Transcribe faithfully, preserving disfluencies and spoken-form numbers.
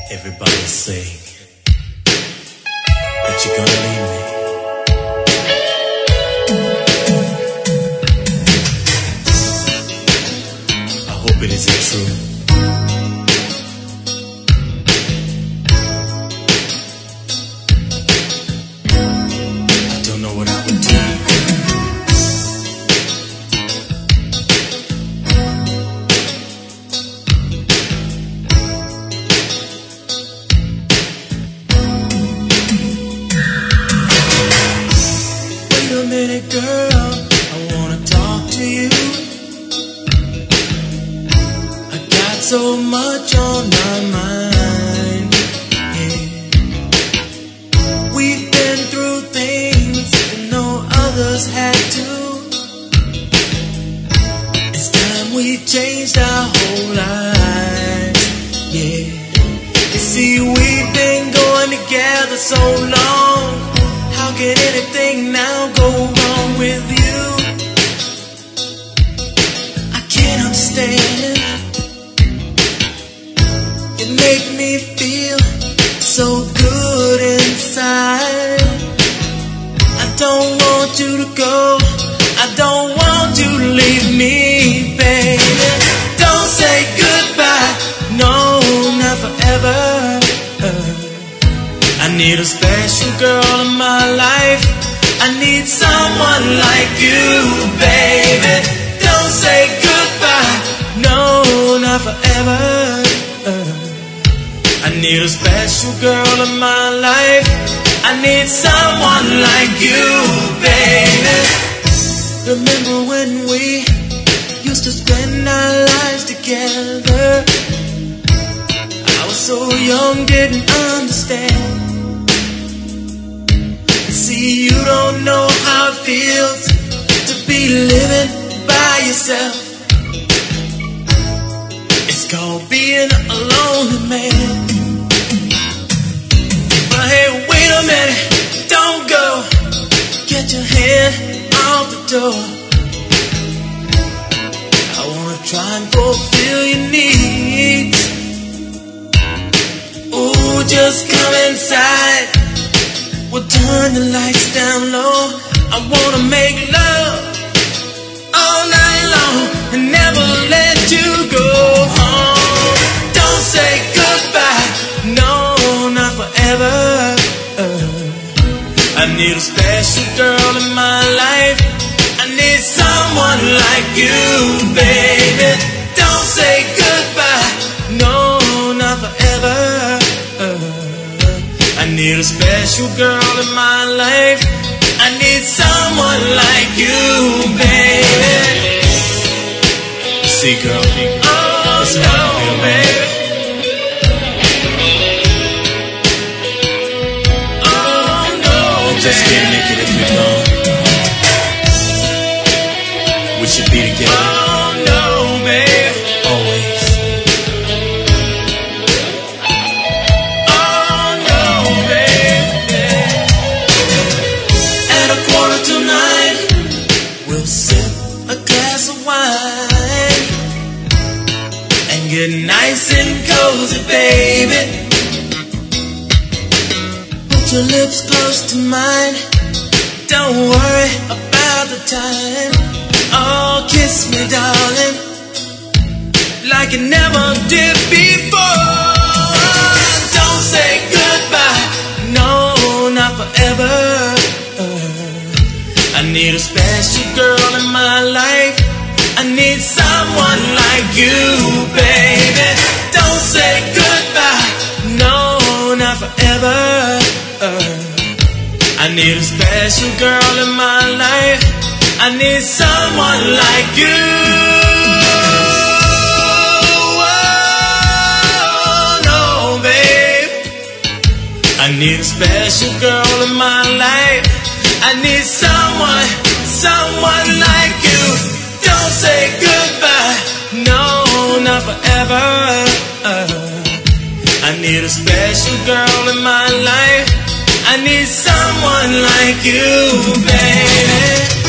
Everybody sing that you're gonna leave me. I hope it isn't true. I don't know what I would do. Girl, I wanna talk to you. I got so much on my mind, yeah. We've been through things that no others had to. It's time we changed our whole lives, yeah. You see, we've been going together so long. How can anything now go wrong with you? I can't understand. You make me feel so good inside. I don't want you to go. I don't want you to leave me, baby. Don't say goodbye. No, not forever. I need a special girl in my life. I need someone like you, baby. Don't say goodbye, no, not forever. I need a special girl in my life. I need someone like you, baby. Remember when we used to spend our lives together? I was so young, didn't understand. See, you don't know how it feels to be living by yourself. It's called being a lonely man. But hey, wait a minute, don't go. Get your hand out the door. I wanna try and fulfill your needs. Ooh, just come inside. We'll turn the lights down low. I wanna make love all night long and never let you go home. Don't say goodbye, no, not forever. I need a special girl in my life. I need someone like you, baby. Don't say goodbye, no, not forever. I need a special girl in my life. I need someone like you, baby. See, girl, oh, that's how I feel, baby. Oh, no, just can't make it if we're gone. We should be together. Oh, no, baby. Always. We'll sip a glass of wine and get nice and cozy, baby. Put your lips close to mine. Don't worry about the time. Oh, kiss me, darling, like you never did before. Don't say goodbye, no, not forever. I need a special girl in my life. I need someone like you, baby. Don't say goodbye, no, not forever. I need a special girl in my life. I need someone like you. Oh, no, babe. I need a special girl in my life. I need someone, someone like you. Don't say goodbye, no, not forever. I need a special girl in my life. I need someone like you, baby.